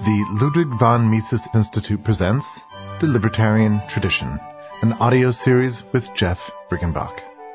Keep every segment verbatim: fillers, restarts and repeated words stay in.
The Ludwig von Mises Institute presents The Libertarian Tradition, an audio series with Jeff Briggenbach.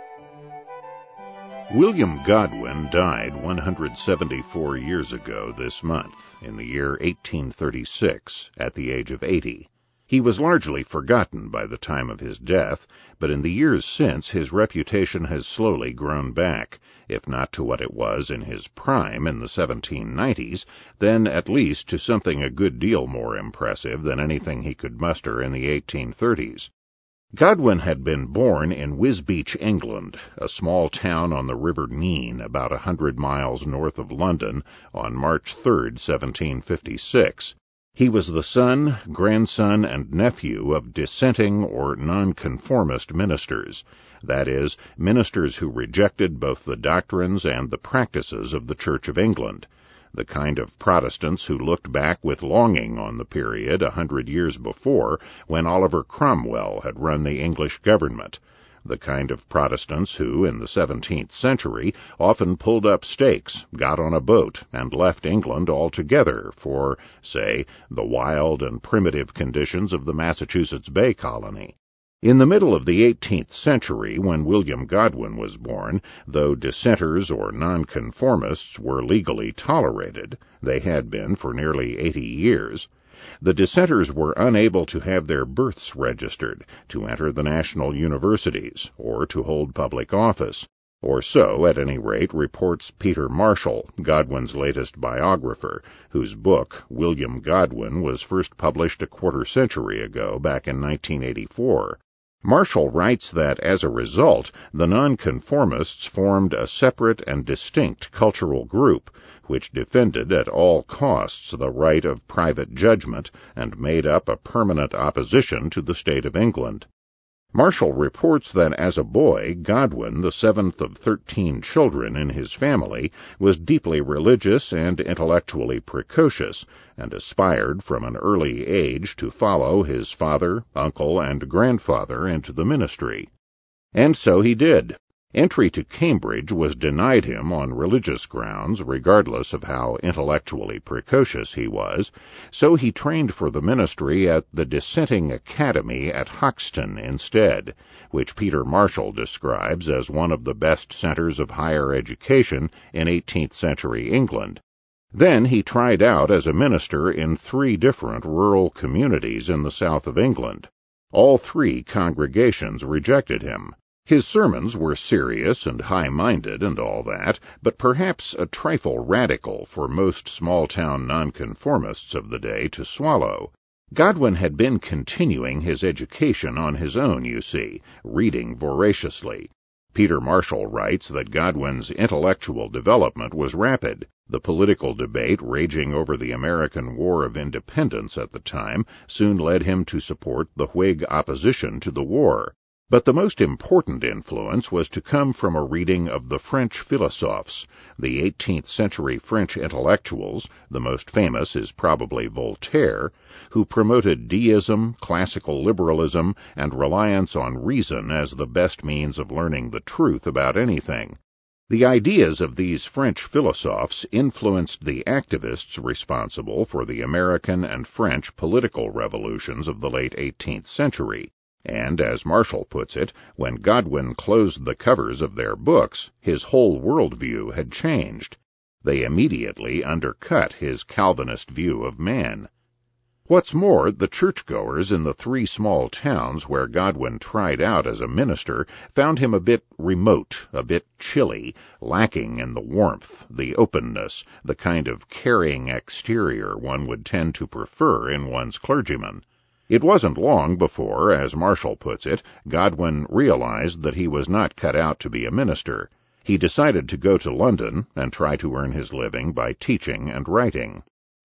William Godwin died one hundred seventy-four years ago this month, in the year eighteen thirty-six, at the age of eighty. He was largely forgotten by the time of his death, but in the years since his reputation has slowly grown back, if not to what it was in his prime in the seventeen nineties, then at least to something a good deal more impressive than anything he could muster in the eighteen thirties. Godwin had been born in Wisbech, England, a small town on the River Nene about a hundred miles north of London, on March third, seventeen fifty-six. He was the son, grandson, and nephew of dissenting or nonconformist ministers, that is, ministers who rejected both the doctrines and the practices of the Church of England, the kind of Protestants who looked back with longing on the period a hundred years before when Oliver Cromwell had run the English government, the kind of Protestants who, in the seventeenth century, often pulled up stakes, got on a boat, and left England altogether for, say, the wild and primitive conditions of the Massachusetts Bay Colony. In the middle of the eighteenth century, when William Godwin was born, though dissenters or nonconformists were legally tolerated, they had been for nearly eighty years, the dissenters were unable to have their births registered, to enter the national universities, or to hold public office, or so, at any rate, reports Peter Marshall, Godwin's latest biographer, whose book, William Godwin, was first published a quarter century ago, back in nineteen eighty-four. Marshall writes that, as a result, the nonconformists formed a separate and distinct cultural group, which defended at all costs the right of private judgment and made up a permanent opposition to the state of England. Marshall reports that as a boy, Godwin, the seventh of thirteen children in his family, was deeply religious and intellectually precocious, and aspired from an early age to follow his father, uncle, and grandfather into the ministry. And so he did. Entry to Cambridge was denied him on religious grounds, regardless of how intellectually precocious he was, so he trained for the ministry at the Dissenting Academy at Hoxton instead, which Peter Marshall describes as one of the best centers of higher education in eighteenth century England. Then he tried out as a minister in three different rural communities in the south of England. All three congregations rejected him. His sermons were serious and high-minded and all that, but perhaps a trifle radical for most small-town nonconformists of the day to swallow. Godwin had been continuing his education on his own, you see, reading voraciously. Peter Marshall writes that Godwin's intellectual development was rapid. The political debate raging over the American War of Independence at the time soon led him to support the Whig opposition to the war. But the most important influence was to come from a reading of the French philosophes, the eighteenth century French intellectuals, the most famous is probably Voltaire, who promoted deism, classical liberalism, and reliance on reason as the best means of learning the truth about anything. The ideas of these French philosophes influenced the activists responsible for the American and French political revolutions of the late eighteenth century. And, as Marshall puts it, when Godwin closed the covers of their books, his whole worldview had changed. They immediately undercut his Calvinist view of man. What's more, the churchgoers in the three small towns where Godwin tried out as a minister found him a bit remote, a bit chilly, lacking in the warmth, the openness, the kind of caring exterior one would tend to prefer in one's clergyman. It wasn't long before, as Marshall puts it, Godwin realized that he was not cut out to be a minister. He decided to go to London and try to earn his living by teaching and writing.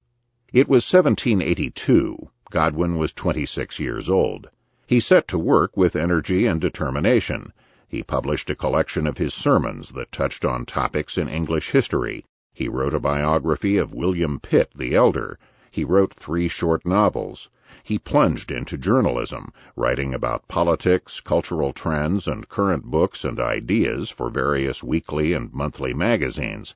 It was seventeen eighty-two. Godwin was twenty-six years old. He set to work with energy and determination. He published a collection of his sermons that touched on topics in English history. He wrote a biography of William Pitt the Elder. He wrote three short novels. He plunged into journalism, writing about politics, cultural trends, and current books and ideas for various weekly and monthly magazines.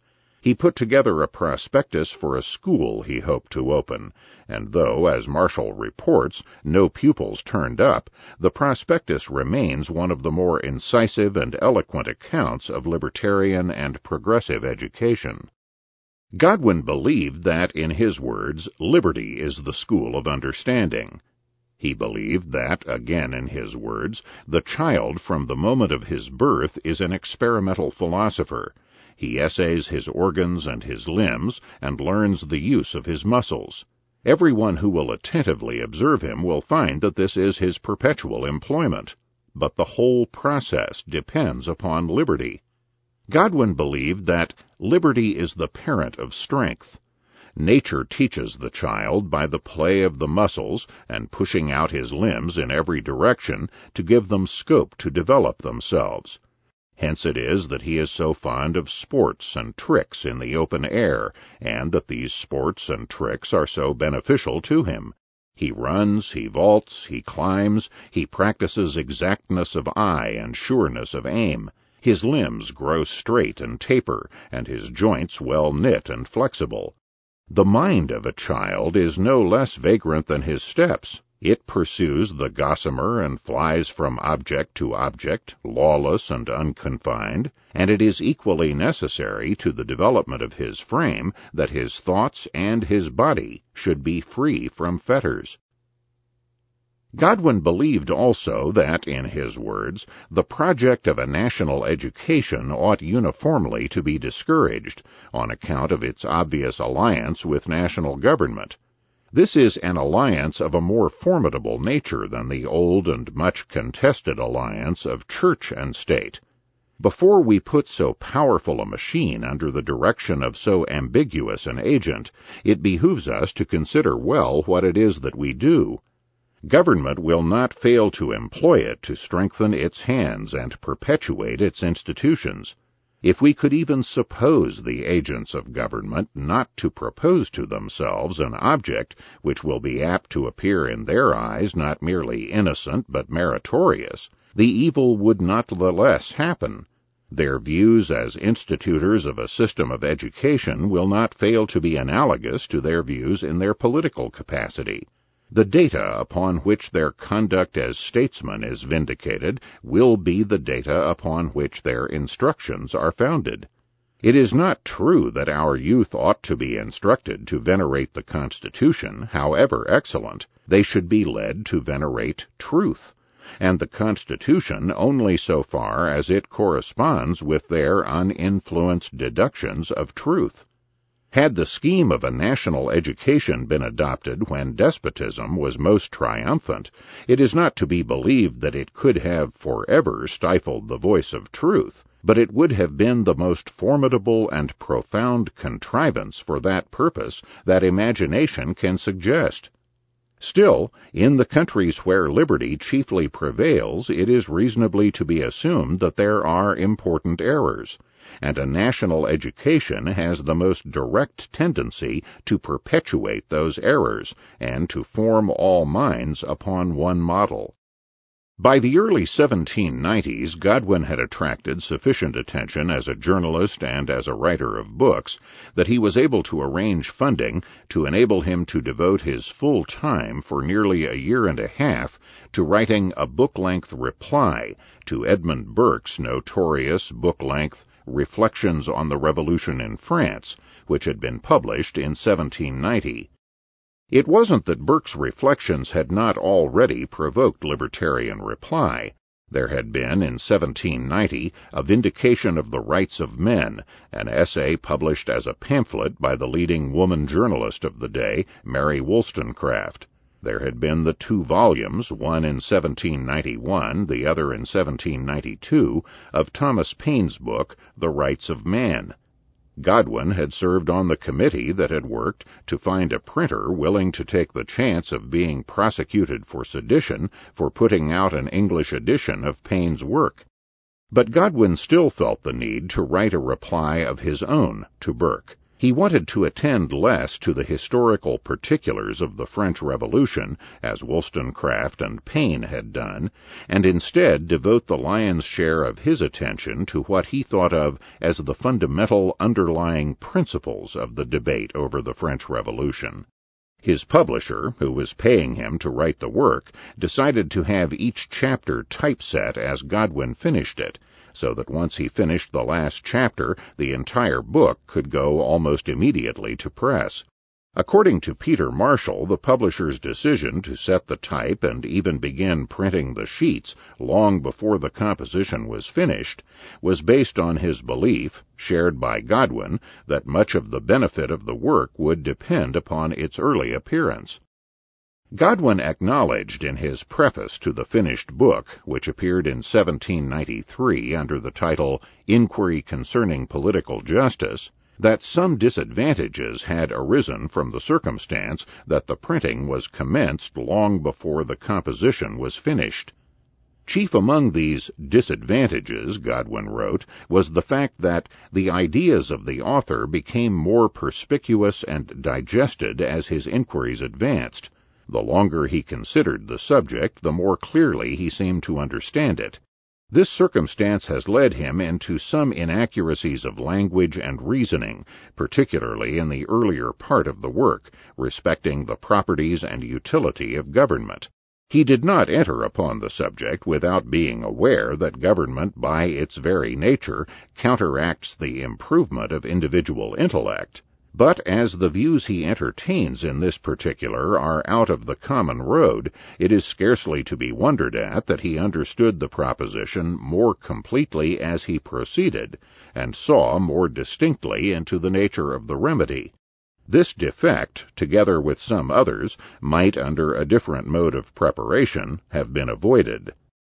He put together a prospectus for a school he hoped to open, and though, as Marshall reports, no pupils turned up, the prospectus remains one of the more incisive and eloquent accounts of libertarian and progressive education. Godwin believed that, in his words, liberty is the school of understanding. He believed that, again in his words, the child from the moment of his birth is an experimental philosopher. He essays his organs and his limbs, and learns the use of his muscles. Everyone who will attentively observe him will find that this is his perpetual employment. But the whole process depends upon liberty. Godwin believed that liberty is the parent of strength. Nature teaches the child by the play of the muscles and pushing out his limbs in every direction to give them scope to develop themselves. Hence it is that he is so fond of sports and tricks in the open air, and that these sports and tricks are so beneficial to him. He runs, he vaults, he climbs, he practices exactness of eye and sureness of aim. His limbs grow straight and taper, and his joints well knit and flexible. The mind of a child is no less vagrant than his steps. It pursues the gossamer and flies from object to object, lawless and unconfined, and it is equally necessary to the development of his frame that his thoughts and his body should be free from fetters. Godwin believed also that, in his words, the project of a national education ought uniformly to be discouraged on account of its obvious alliance with national government. This is an alliance of a more formidable nature than the old and much contested alliance of church and state. Before we put so powerful a machine under the direction of so ambiguous an agent, it behooves us to consider well what it is that we do. Government will not fail to employ it to strengthen its hands and perpetuate its institutions. If we could even suppose the agents of government not to propose to themselves an object which will be apt to appear in their eyes not merely innocent but meritorious, the evil would not the less happen. Their views as institutors of a system of education will not fail to be analogous to their views in their political capacity. The data upon which their conduct as statesmen is vindicated will be the data upon which their instructions are founded. It is not true that our youth ought to be instructed to venerate the Constitution, however excellent. They should be led to venerate truth, and the Constitution only so far as it corresponds with their uninfluenced deductions of truth. Had the scheme of a national education been adopted when despotism was most triumphant, it is not to be believed that it could have forever stifled the voice of truth, but it would have been the most formidable and profound contrivance for that purpose that imagination can suggest. Still, in the countries where liberty chiefly prevails, it is reasonably to be assumed that there are important errors, and a national education has the most direct tendency to perpetuate those errors and to form all minds upon one model. By the early seventeen nineties, Godwin had attracted sufficient attention as a journalist and as a writer of books that he was able to arrange funding to enable him to devote his full time for nearly a year and a half to writing a book-length reply to Edmund Burke's notorious book-length Reflections on the Revolution in France, which had been published in seventeen ninety. It wasn't that Burke's reflections had not already provoked libertarian reply. There had been, in seventeen ninety, A Vindication of the Rights of Men, an essay published as a pamphlet by the leading woman journalist of the day, Mary Wollstonecraft. There had been the two volumes, one in seventeen ninety-one, the other in seventeen ninety-two, of Thomas Paine's book, The Rights of Man. Godwin had served on the committee that had worked to find a printer willing to take the chance of being prosecuted for sedition for putting out an English edition of Paine's work. But Godwin still felt the need to write a reply of his own to Burke, He wanted to attend less to the historical particulars of the French Revolution, as Wollstonecraft and Paine had done, and instead devote the lion's share of his attention to what he thought of as the fundamental underlying principles of the debate over the French Revolution. His publisher, who was paying him to write the work, decided to have each chapter typeset as Godwin finished it, so that once he finished the last chapter, the entire book could go almost immediately to press. According to Peter Marshall, the publisher's decision to set the type and even begin printing the sheets long before the composition was finished was based on his belief, shared by Godwin, that much of the benefit of the work would depend upon its early appearance. Godwin acknowledged in his preface to the finished book, which appeared in seventeen ninety-three under the title Inquiry Concerning Political Justice, that some disadvantages had arisen from the circumstance that the printing was commenced long before the composition was finished. Chief among these disadvantages, Godwin wrote, was the fact that the ideas of the author became more perspicuous and digested as his inquiries advanced. The longer he considered the subject, the more clearly he seemed to understand it. This circumstance has led him into some inaccuracies of language and reasoning, particularly in the earlier part of the work, respecting the properties and utility of government. He did not enter upon the subject without being aware that government, by its very nature, counteracts the improvement of individual intellect. But as the views he entertains in this particular are out of the common road, it is scarcely to be wondered at that he understood the proposition more completely as he proceeded, and saw more distinctly into the nature of the remedy. This defect, together with some others, might, under a different mode of preparation, have been avoided.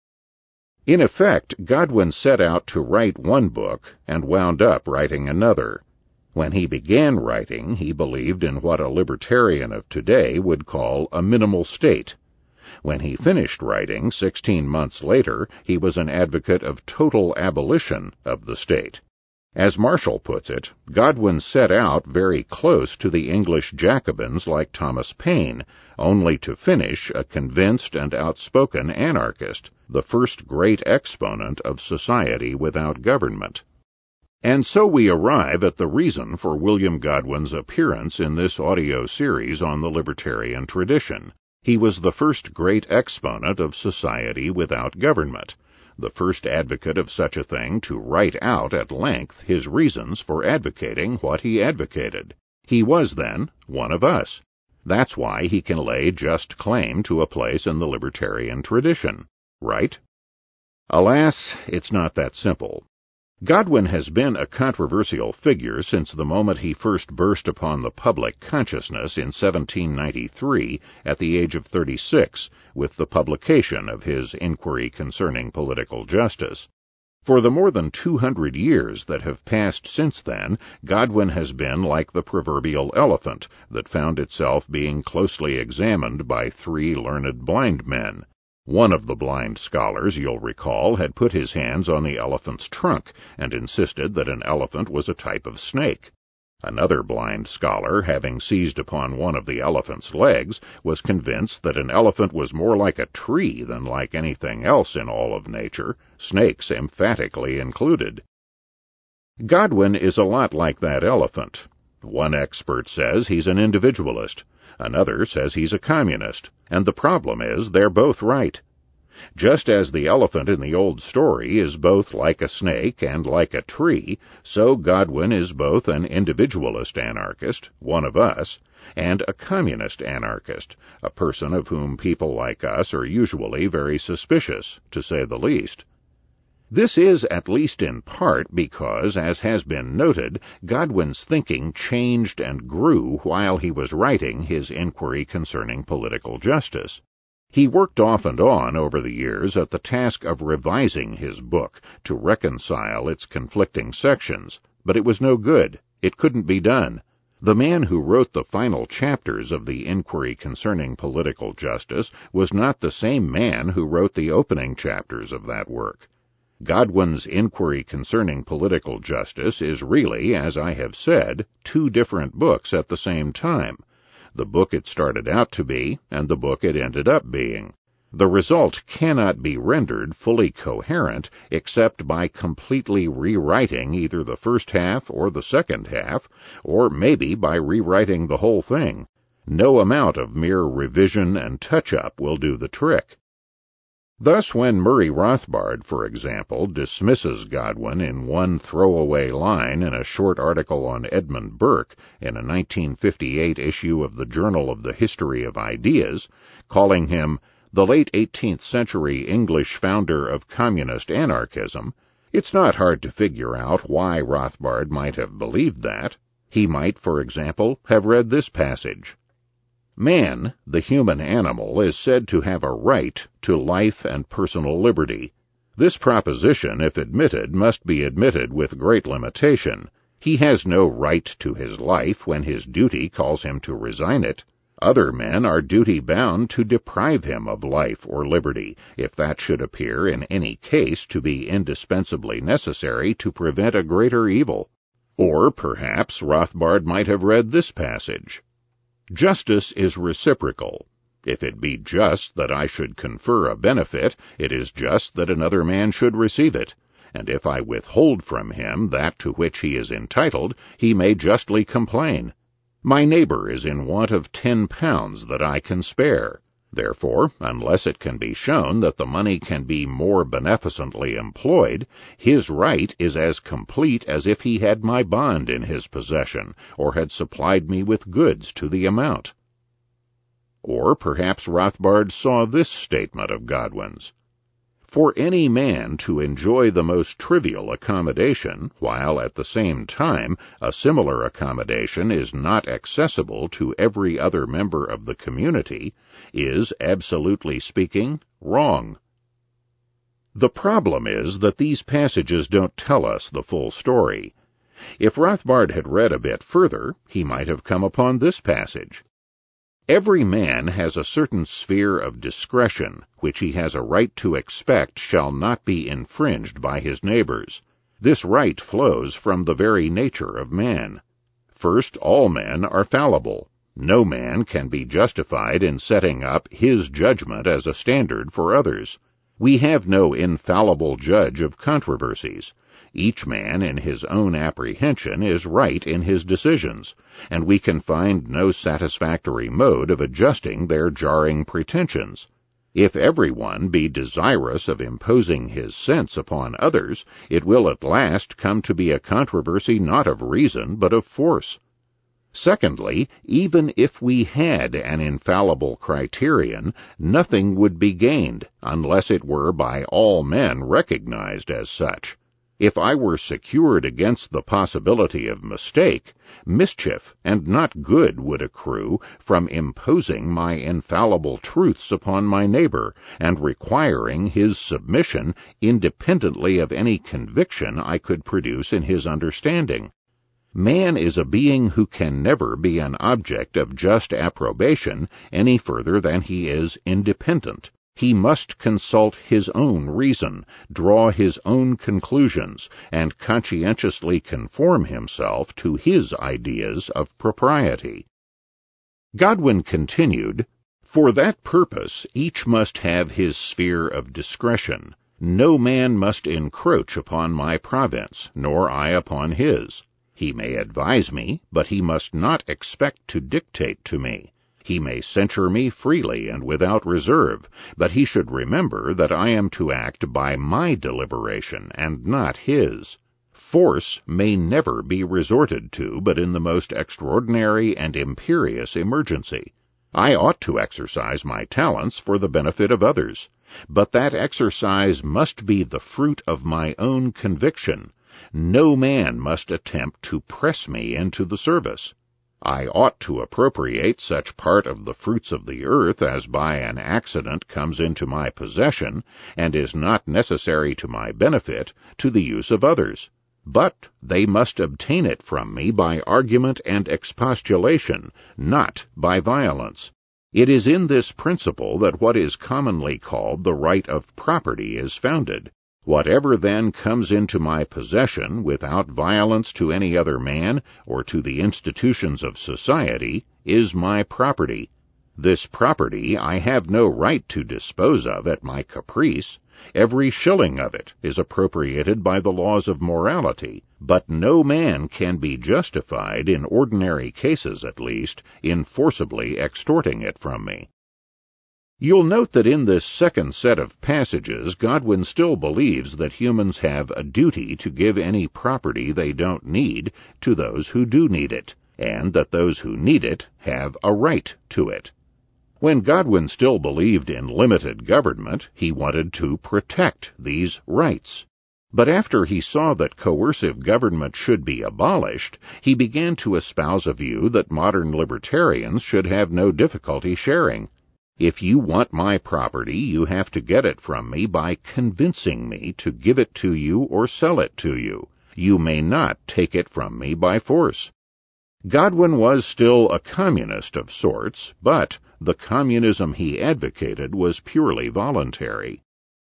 In effect, Godwin set out to write one book, and wound up writing another. When he began writing, he believed in what a libertarian of today would call a minimal state. When he finished writing, sixteen months later, he was an advocate of total abolition of the state. As Marshall puts it, Godwin set out very close to the English Jacobins like Thomas Paine, only to finish a convinced and outspoken anarchist, the first great exponent of society without government. And so we arrive at the reason for William Godwin's appearance in this audio series on the libertarian tradition. He was the first great exponent of society without government, the first advocate of such a thing to write out at length his reasons for advocating what he advocated. He was, then, one of us. That's why he can lay just claim to a place in the libertarian tradition, right? Alas, it's not that simple. Godwin has been a controversial figure since the moment he first burst upon the public consciousness in seventeen ninety-three at the age of thirty-six with the publication of his Inquiry Concerning Political Justice. For the more than two hundred years that have passed since then, Godwin has been like the proverbial elephant that found itself being closely examined by three learned blind men. One of the blind scholars, you'll recall, had put his hands on the elephant's trunk and insisted that an elephant was a type of snake. Another blind scholar, having seized upon one of the elephant's legs, was convinced that an elephant was more like a tree than like anything else in all of nature, snakes emphatically included. Godwin is a lot like that elephant. One expert says he's an individualist. Another says he's a communist, and the problem is they're both right. Just as the elephant in the old story is both like a snake and like a tree, so Godwin is both an individualist anarchist, one of us, and a communist anarchist, a person of whom people like us are usually very suspicious, to say the least. This is, at least in part, because, as has been noted, Godwin's thinking changed and grew while he was writing his Inquiry Concerning Political Justice. He worked off and on over the years at the task of revising his book to reconcile its conflicting sections, but it was no good. It couldn't be done. The man who wrote the final chapters of the Inquiry Concerning Political Justice was not the same man who wrote the opening chapters of that work. Godwin's Inquiry Concerning Political Justice is really, as I have said, two different books at the same time, the book it started out to be and the book it ended up being. The result cannot be rendered fully coherent except by completely rewriting either the first half or the second half, or maybe by rewriting the whole thing. No amount of mere revision and touch-up will do the trick. Thus, when Murray Rothbard, for example, dismisses Godwin in one throwaway line in a short article on Edmund Burke in a nineteen fifty-eight issue of the Journal of the History of Ideas, calling him the late eighteenth century English founder of communist anarchism, it's not hard to figure out why Rothbard might have believed that. He might, for example, have read this passage. Man, the human animal, is said to have a right to life and personal liberty. This proposition, if admitted, must be admitted with great limitation. He has no right to his life when his duty calls him to resign it. Other men are duty-bound to deprive him of life or liberty, if that should appear in any case to be indispensably necessary to prevent a greater evil. Or, perhaps, Rothbard might have read this passage. Justice is reciprocal. If it be just that I should confer a benefit, it is just that another man should receive it. And if I withhold from him that to which he is entitled, he may justly complain. My neighbor is in want of ten pounds that I can spare. Therefore, unless it can be shown that the money can be more beneficently employed, his right is as complete as if he had my bond in his possession, or had supplied me with goods to the amount. Or perhaps Rothbard saw this statement of Godwin's. For any man to enjoy the most trivial accommodation, while at the same time a similar accommodation is not accessible to every other member of the community, is, absolutely speaking, wrong. The problem is that these passages don't tell us the full story. If Rothbard had read a bit further, he might have come upon this passage. Every man has a certain sphere of discretion, which he has a right to expect shall not be infringed by his neighbors. This right flows from the very nature of man. First, all men are fallible. No man can be justified in setting up his judgment as a standard for others. We have no infallible judge of controversies. Each man in his own apprehension is right in his decisions, and we can find no satisfactory mode of adjusting their jarring pretensions. If everyone be desirous of imposing his sense upon others, it will at last come to be a controversy not of reason, but of force. Secondly, even if we had an infallible criterion, nothing would be gained unless it were by all men recognized as such. If I were secured against the possibility of mistake, mischief and not good would accrue from imposing my infallible truths upon my neighbor and requiring his submission independently of any conviction I could produce in his understanding. Man is a being who can never be an object of just approbation any further than he is independent. He must consult his own reason, draw his own conclusions, and conscientiously conform himself to his ideas of propriety. Godwin continued, For that purpose each must have his sphere of discretion. No man must encroach upon my province, nor I upon his. He may advise me, but he must not expect to dictate to me. He may censure me freely and without reserve, but he should remember that I am to act by my deliberation and not his. Force may never be resorted to but in the most extraordinary and imperious emergency. I ought to exercise my talents for the benefit of others, but that exercise must be the fruit of my own conviction. No man must attempt to press me into the service. I ought to appropriate such part of the fruits of the earth as by an accident comes into my possession, and is not necessary to my benefit, to the use of others. But they must obtain it from me by argument and expostulation, not by violence. It is in this principle that what is commonly called the right of property is founded. Whatever then comes into my possession without violence to any other man or to the institutions of society is my property. This property I have no right to dispose of at my caprice. Every shilling of it is appropriated by the laws of morality, but no man can be justified, in ordinary cases at least, in forcibly extorting it from me. You'll note that in this second set of passages, Godwin still believes that humans have a duty to give any property they don't need to those who do need it, and that those who need it have a right to it. When Godwin still believed in limited government, he wanted to protect these rights. But after he saw that coercive government should be abolished, he began to espouse a view that modern libertarians should have no difficulty sharing. If you want my property, you have to get it from me by convincing me to give it to you or sell it to you. You may not take it from me by force. Godwin was still a communist of sorts, but the communism he advocated was purely voluntary.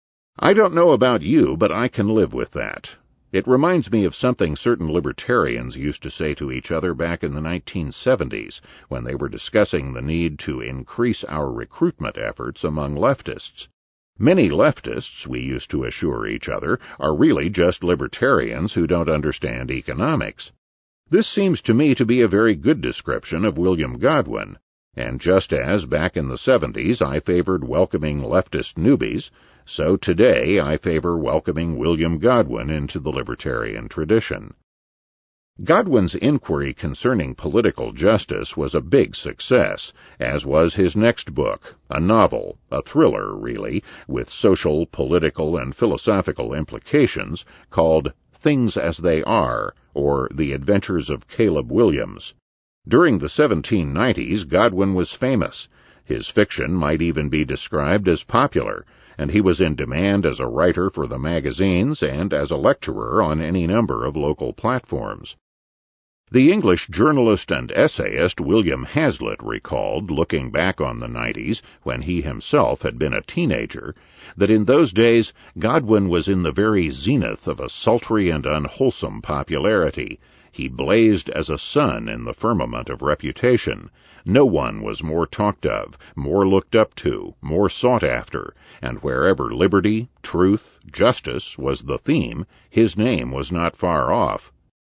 I don't know about you, but I can live with that. It reminds me of something certain libertarians used to say to each other back in the nineteen seventies, when they were discussing the need to increase our recruitment efforts among leftists. Many leftists, we used to assure each other, are really just libertarians who don't understand economics. This seems to me to be a very good description of William Godwin, and just as back in the seventies I favored welcoming leftist newbies, so today I favor welcoming William Godwin into the libertarian tradition. Godwin's inquiry concerning political justice was a big success, as was his next book, a novel, a thriller really, with social, political, and philosophical implications, called Things as They Are, or The Adventures of Caleb Williams. During the seventeen nineties, Godwin was famous. His fiction might even be described as popular, and he was in demand as a writer for the magazines and as a lecturer on any number of local platforms. The English journalist and essayist William Hazlitt recalled, looking back on the nineties, when he himself had been a teenager, that in those days Godwin was in the very zenith of a sultry and unwholesome popularity. He blazed as a sun in the firmament of reputation. No one was more talked of, more looked up to, more sought after, and wherever liberty, truth, justice was the theme, his name was not far off.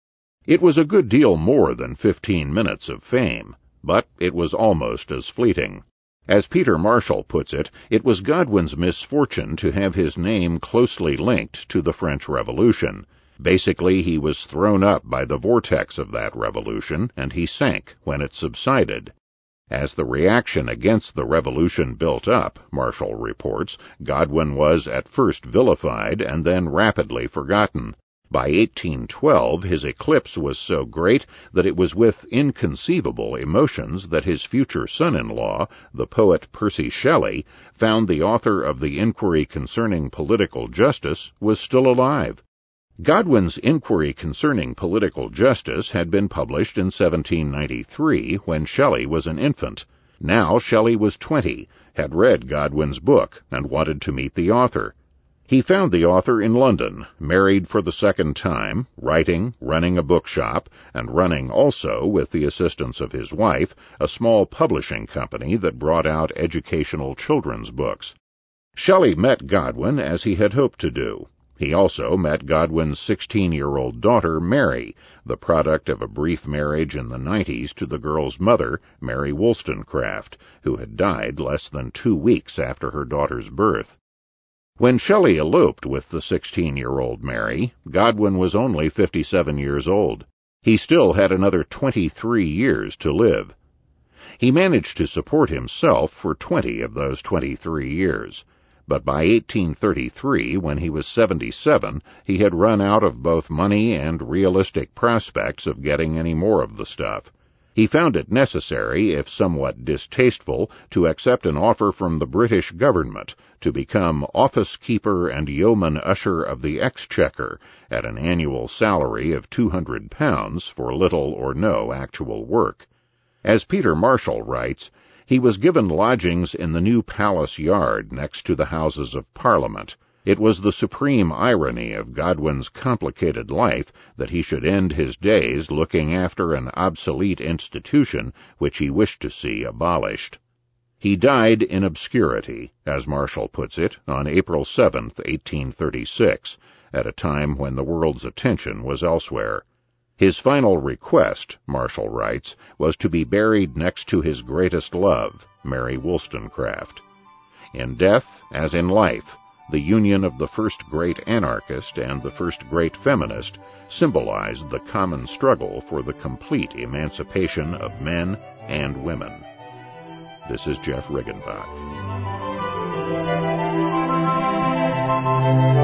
It was a good deal more than fifteen minutes of fame, but it was almost as fleeting. As Peter Marshall puts it, it was Godwin's misfortune to have his name closely linked to the French Revolution. Basically, he was thrown up by the vortex of that revolution, and he sank when it subsided. As the reaction against the revolution built up, Marshall reports, Godwin was at first vilified and then rapidly forgotten. By eighteen twelve, his eclipse was so great that it was with inconceivable emotions that his future son-in-law, the poet Percy Shelley, found the author of the Inquiry Concerning Political Justice was still alive. Godwin's Inquiry Concerning Political Justice had been published in seventeen ninety-three, when Shelley was an infant. Now Shelley was twenty, had read Godwin's book, and wanted to meet the author. He found the author in London, married for the second time, writing, running a bookshop, and running also, with the assistance of his wife, a small publishing company that brought out educational children's books. Shelley met Godwin as he had hoped to do. He also met Godwin's sixteen-year-old daughter, Mary, the product of a brief marriage in the nineties to the girl's mother, Mary Wollstonecraft, who had died less than two weeks after her daughter's birth. When Shelley eloped with the sixteen-year-old Mary, Godwin was only fifty-seven years old. He still had another twenty-three years to live. He managed to support himself for twenty of those twenty-three years. But by eighteen thirty-three, when he was seventy-seven, he had run out of both money and realistic prospects of getting any more of the stuff. He found it necessary, if somewhat distasteful, to accept an offer from the British government to become office-keeper and yeoman usher of the Exchequer at an annual salary of two hundred pounds for little or no actual work. As Peter Marshall writes, he was given lodgings in the new palace yard next to the Houses of Parliament. It was the supreme irony of Godwin's complicated life that he should end his days looking after an obsolete institution which he wished to see abolished. He died in obscurity, as Marshall puts it, on April seventh, eighteen thirty-six, at a time when the world's attention was elsewhere. His final request, Marshall writes, was to be buried next to his greatest love, Mary Wollstonecraft. In death, as in life, the union of the first great anarchist and the first great feminist symbolized the common struggle for the complete emancipation of men and women. This is Jeff Riggenbach.